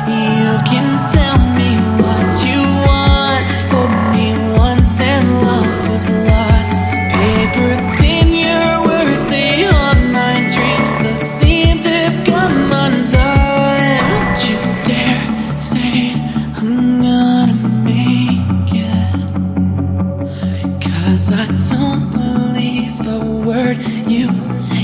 You can tell me what you want. Fooled me once and love was lost. Paper thin, your words, they haunt my dreams. The seams have come undone. Don't you dare say I'm gonna make it, 'cause I don't believe a word you say.